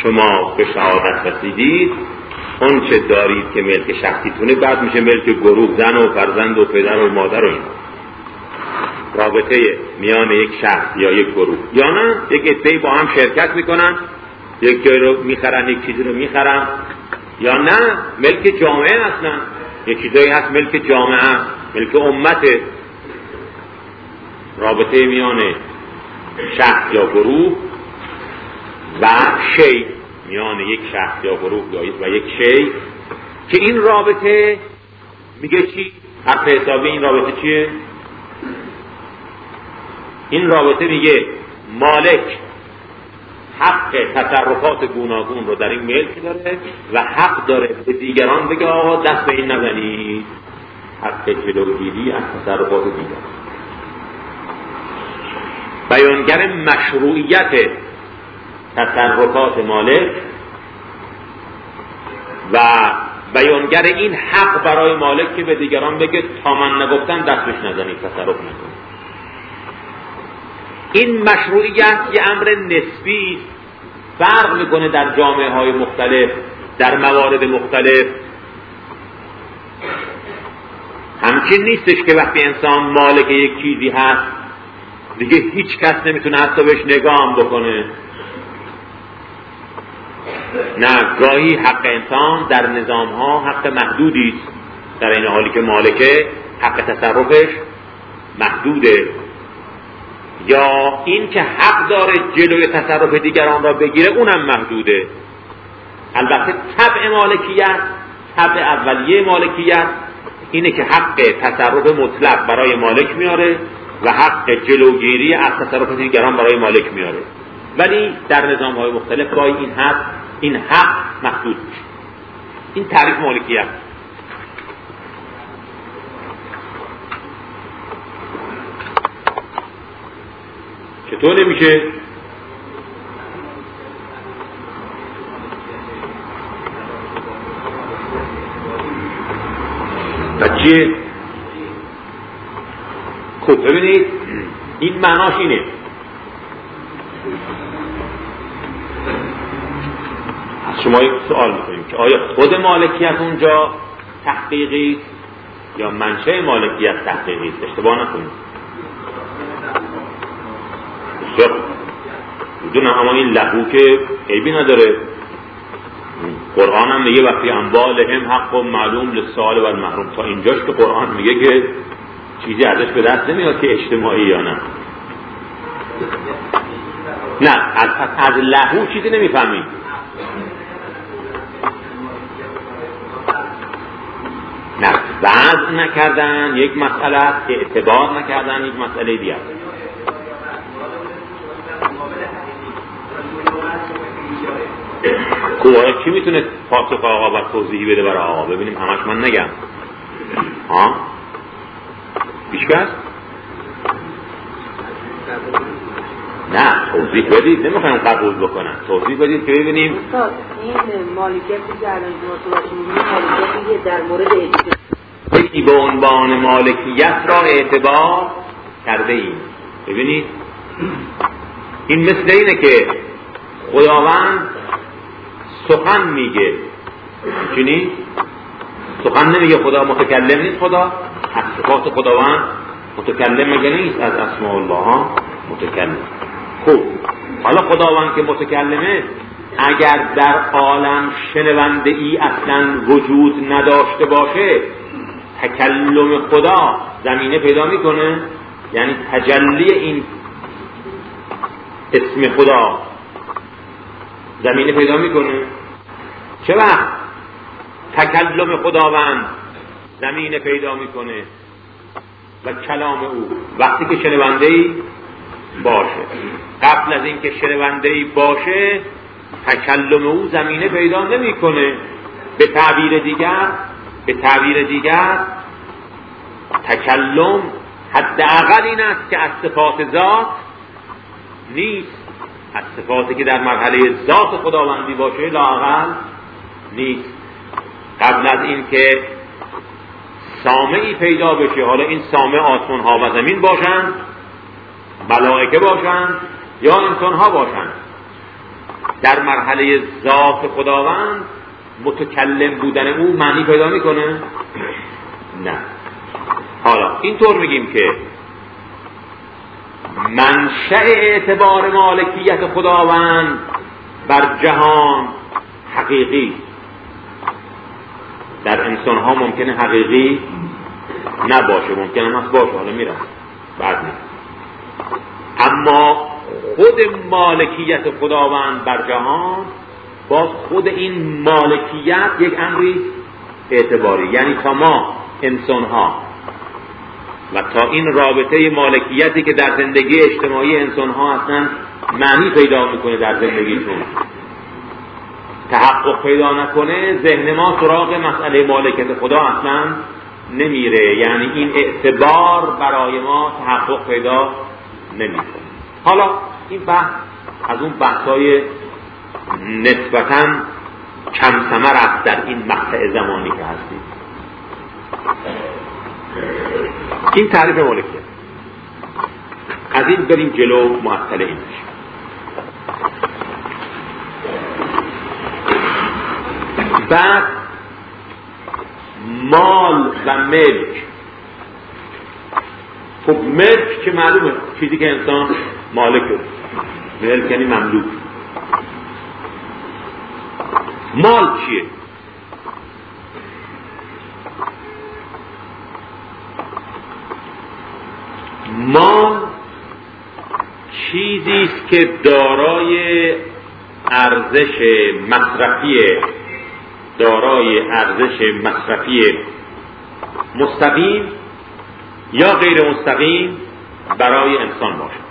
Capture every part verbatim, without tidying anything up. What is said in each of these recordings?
شما به شهادت رسیدید، اون چه دارید که ملک شخصیتونه بعد میشه ملک گروه، زن و فرزند و پدر و مادر و این رابطه میان یک شخص یا یک گروه. یا نه یک عده‌ای با هم شرکت میکنن، یک جای رو میخرن، یک چیزی رو میخرن. یا نه ملک جامعه اصلا، یک چیزایی هست ملک جامعه، ملک امته. رابطه میان شخص یا گروه و شی، میان یک شخص یا گروه و یک شی، که این رابطه میگه چی؟ حق حسابی این رابطه چیه؟ این رابطه میگه مالک حق تصرفات گوناگون رو در این ملک داره و حق داره به دیگران بگه آقا دست به این نزنید، حق جلوگیری از تصرفات دیگران. بیانگر مشروعیت تصرفات مالک و بیانگر این حق برای مالک که به دیگران بگه تا من نگفتم دستش نزنید، تصرف نکنید. این مشروعیت یه امر نسبی فرق میکنه در جامعه های مختلف، در موارد مختلف. همچین نیستش که وقتی انسان مالک یک چیزی هست دیگه هیچ کس نمیتونه حتی بهش نگاه هم بکنه. نه، گاهی حق انسان در نظام ها حق محدودی است، در این حالی که مالکه حق تصرفش محدوده. یا این که حق داره جلوی تصرف دیگران را بگیره اونم محدوده. البته طبع مالکیت، طبع اولیه مالکیت اینه که حق تصرف مطلق برای مالک میاره و حق جلوگیری از تصرف دیگران برای مالک میاره، ولی در نظام‌های مختلف گاهی این حق این حق محدود میشه. این تعریف مالکیت. چطور نمیشه؟ بچه خب ببینید این معناش اینه، از شما یک سوال میکنیم که آیا خود مالکیت اونجا تحقیقی یا منشأ مالکیت تحقیقی است؟ اشتباه نکنید. بدون اما این لهو که عیبی نداره. قرآن هم میگه وقتی اموالهم حق و معلوم للسائل و المحروم. تا اینجاش که قرآن میگه که چیزی ازش به دست نمیاد که اجتماعی یا نه. نه از, از لهو چیزی نمیفهمید. نه وضع نکردن یک مسئله، اعتبار نکردن یک مسئله دیگه. خب کی میتونه پاسخ آقا و توضیحی بده برای آقا؟ ببینیم همش من نگم. ها؟ بیشکست؟ نه توضیح بدید، نمیخوایم قبول بکنن. توضیح بدید که ببینیم. استاد این مالکیتی که الان شما صحبت می‌کنید مالکیتی در مورد اجتماعی یکی به عنوان مالکیت را اعتبار کرده ایم. ببینید این مثل اینه که خداوند سخن میگه، چنین سخن نمیگه. خدا متکلم نیست. خدا از صفات خداوند متکلم مگه نیست؟ از اسماء الله ها متکلم. خب حالا خداوند که متکلمه، اگر در عالم شنونده ای اصلا وجود نداشته باشه تکلم خدا زمینه پیدا میکنه؟ یعنی تجلی این اسم خدا زمینه پیدا میکنه؟ چه وقت تکلم خداوند زمینه پیدا میکنه و کلام او؟ وقتی که شنونده‌ای باشه. قبل از اینکه شنونده‌ای باشه تکلم او زمینه پیدا نمیکنه. به تعبیر دیگر به تعبیر دیگر تکلم حداقل این است که از صفات ذات نیست، از صفاتی که در مرحله ذات خداوندی باشه لااقل نیست. قبل از این که سامعی پیدا بشه، حالا این سامع آسمان ها و زمین باشند، ملائکه باشند یا انسان ها باشند، در مرحله ذات خداوند متکلم بودن او معنی پیدا میکنه؟ نه. حالا اینطور میگیم که منشأ اعتبار مالکیت خداوند بر جهان حقیقی، در انسان ها ممکنه حقیقی نباشه، ممکنه هست باشه، حالا میرم بعد نیست. اما خود مالکیت خداوند بر جهان، باز خود این مالکیت یک امری اعتباری، یعنی تا ما انسان ها و تا این رابطه مالکیتی که در زندگی اجتماعی انسان ها اصلا معنی پیدا میکنه در زندگیشون تحقق پیدا نکنه، ذهن ما سراغ مسئله مالکیت خدا اصلا نمیره، یعنی این اعتبار برای ما تحقق پیدا نمیکنه. حالا این بحث از اون بحثای نسبتاً کم ثمر است در این مقطع زمانی که هستیم. این تعریف مالکیت. از این بریم جلو معطل این بشیم. بعد مال و ملک. خب ملک که معلومه چیزی که انسان مالکه، ملک یعنی مملوک. مال چیه؟ مال چیزی است که دارای ارزش مصرفی دارای ارزش مصرفی مستقیم یا غیر مستقیم برای انسان باشد.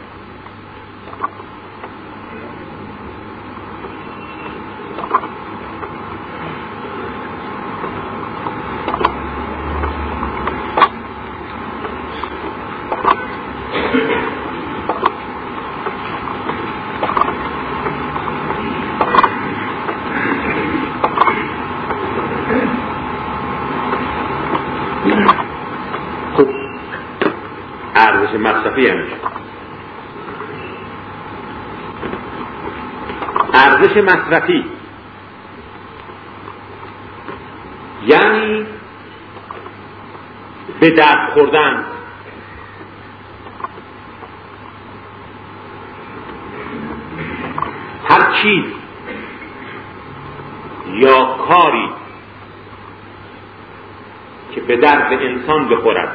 مصرفی همیشه ارزش مصرفی یعنی به درد خوردن، هر چیز یا کاری که به درد انسان بخورد،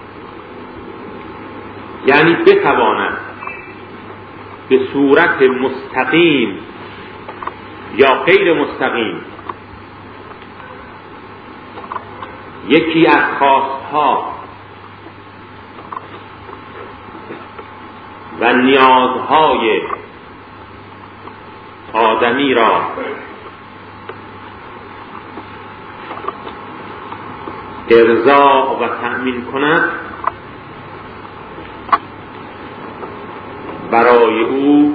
یعنی بتواند به صورت مستقیم یا غیر مستقیم یکی از خواستها و نیازهای آدمی را ارضا و تأمین کند، برای او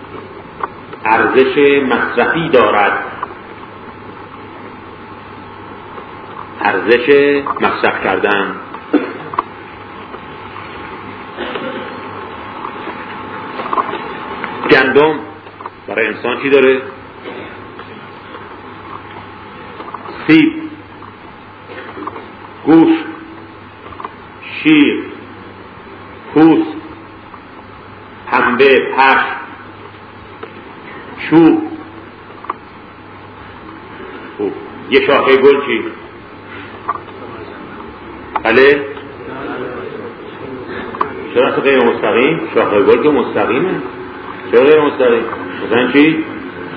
ارزش مصرفی دارد. ارزش مصرف کردن. گندم برای انسان چی داره؟ سیب، گوشت، شیر، پوست، پنبه، پشم، چوب. یه شاخه گل چی؟ بله؟ چرا اصلا غیر مستقیم؟ شاخه گل که مستقیمه. چرا غیر مستقیم؟ مثلا چی؟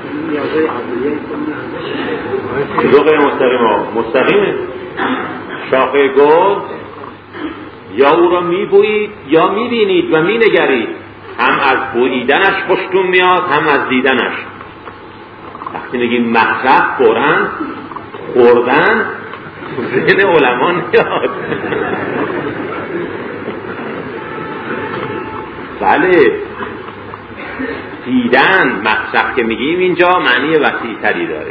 چرا غیر مستقیم؟ مستقیمه. شاخه گل یا او را میبویید یا میبینید و مینگرید، هم از بوییدنش خوشتون میاد هم از دیدنش. وقتی میگیم مصرف خوردن خوردن ذهن علما میاد. بله، دیدن مصرف که میگیم اینجا معنی وسیع تری داره.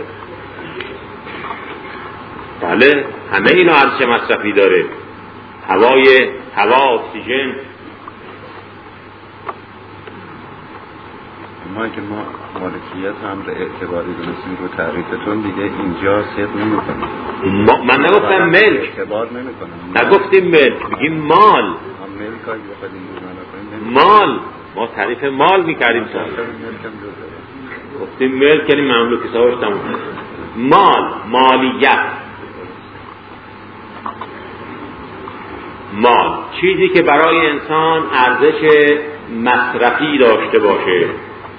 بله، همه اینا ارزش مصرفی داره. هوای هوا، اکسیژن، ما اگه ما مالکیت امر اعتباری دونستیم رو تعریفتون دیگه اینجا صدق نمی‌کنه. من نگفتم ملک، اعتبار نمی‌کنم، نگفتیم ملک، بگیم مال. ما ملک اگه بخواید این رو نکنیم مال، ما تعریف مال می‌کردیم تا گفتیم ملک یعنی مملوک ساوش تموم. مال، مالیت، مال چیزی که برای انسان ارزش مصرفی داشته باشه.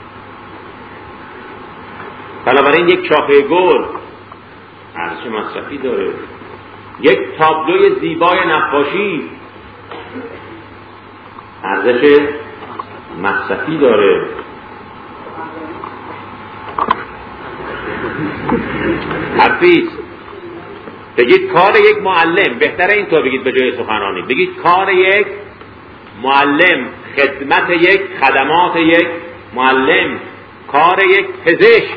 بنابراین یک شاخه گل ارزش مصرفی داره، یک تابلوی زیبای نقاشی ارزش مصرفی داره. حرفیست بگید کار یک معلم، بهتره اینطور بگید به جای سخنرانی، بگید کار یک معلم، خدمت یک، خدمات یک معلم، کار یک پزشک.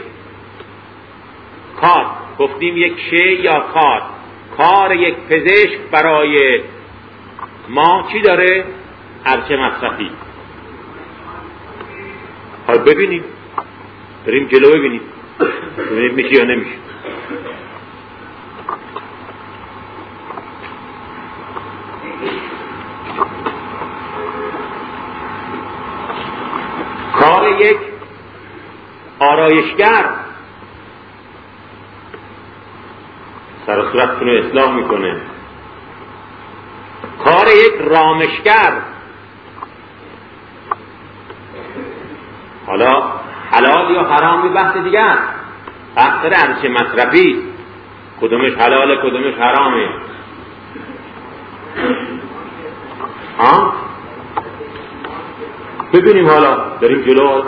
کار گفتیم یک شی یا کار، کار یک پزشک برای ما چی داره؟ ارزش مصرفی. حالا ببینیم، بریم جلو ببینیم ببینیم میشه یا نمیشه. کار یک آرایشگر سر و صورتتون رو اصلاح میکنه. کار یک رامشگر، حالا حلال یا حرام یه بحث دیگر، بحث ارزش مصرفی، کدومش حلاله کدومش حرامه. ها ببینیم، حالا بریم جلو.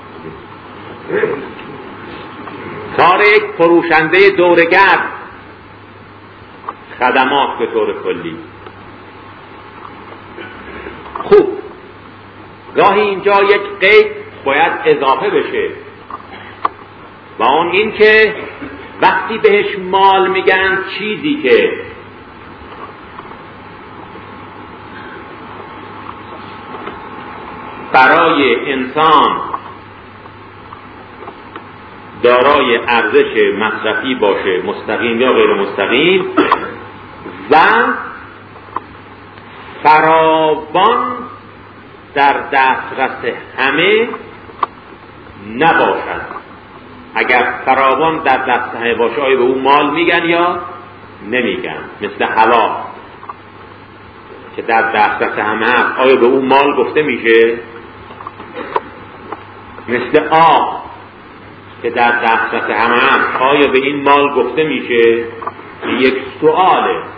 کار یک فروشنده دورگر، خدمات به طور کلی. خوب، گاهی اینجا یک قید باید اضافه بشه و اون این که وقتی بهش مال میگن چیزی که برای انسان دارای ارزش مصرفی باشه، مستقیم یا غیر مستقیم، و فراوان در دسترس همه نباشد. اگر فراوان در دست همه باشه آیا به اون مال میگن یا نمیگن؟ مثل هوا که در دسترس همه هست آیا به اون مال گفته میشه؟ مثل آب که در دسترس همه هست آیا به این مال گفته میشه؟ یک سواله.